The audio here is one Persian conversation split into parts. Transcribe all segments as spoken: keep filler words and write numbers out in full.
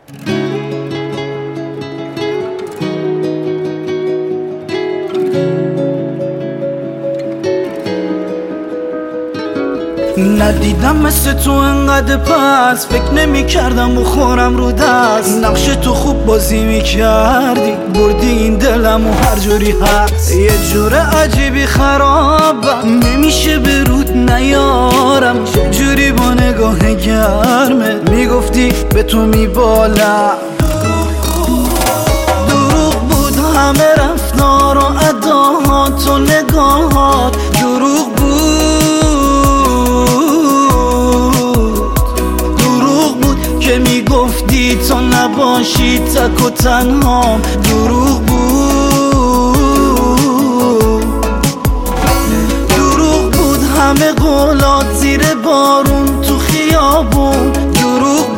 ندیدم مثل تو انقدر پس، فکر نمی کردم بخورم رو دست. نقش تو خوب بازی می کردی، بردی این دلم و هر جوری هست. یه جور عجیبی خرابم، نمیشه به رود نیارم. چجوری با نگاه گرمه میگفتی به تو میبالم. دروغ بود همه رفتار و اداهات و نگاهات، دروغ بود که میگفتی تو نباشی تک و تنهام، دروغ بود. دروغ بود همه قولات زیر بارون تو خیابون، دروغ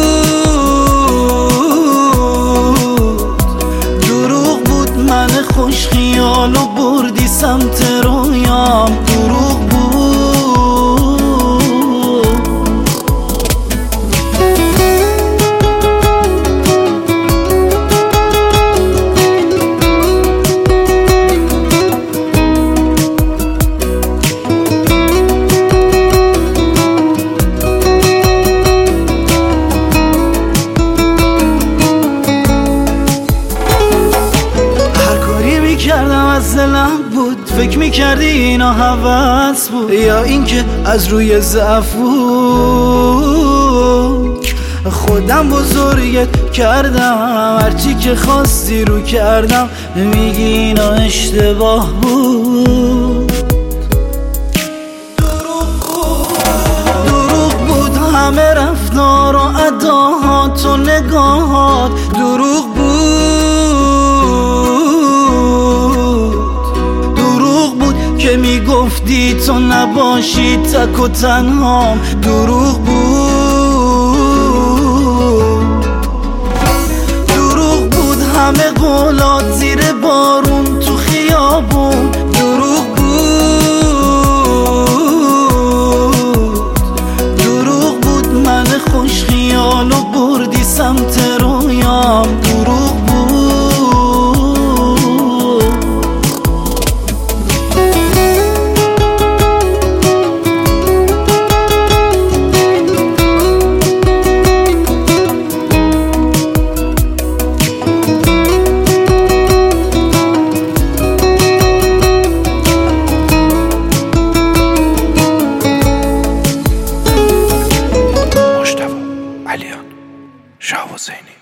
بود. دروغ بود من خوش خیال و بردی سمت رویام، دروغ بود. از دلم بود، فکر میکردی اینا هوس بود یا اینکه از روی ضعف بود. خودم بزرگت کردم، هرچی که خواستی رو کردم، میگی اینا اشتباه بود. دروغ بود همه رفتار و اداهات و نگاهات، دروغ بود. که میگفتی تو نباشی تک و تنهام، دروغ بود. دروغ بود همه قولات زیر بارون تو خیابون، دروغ بود. دروغ بود من خوش خیال و بردی سمت رویام، دروغ بود. علیان شاه حسینی.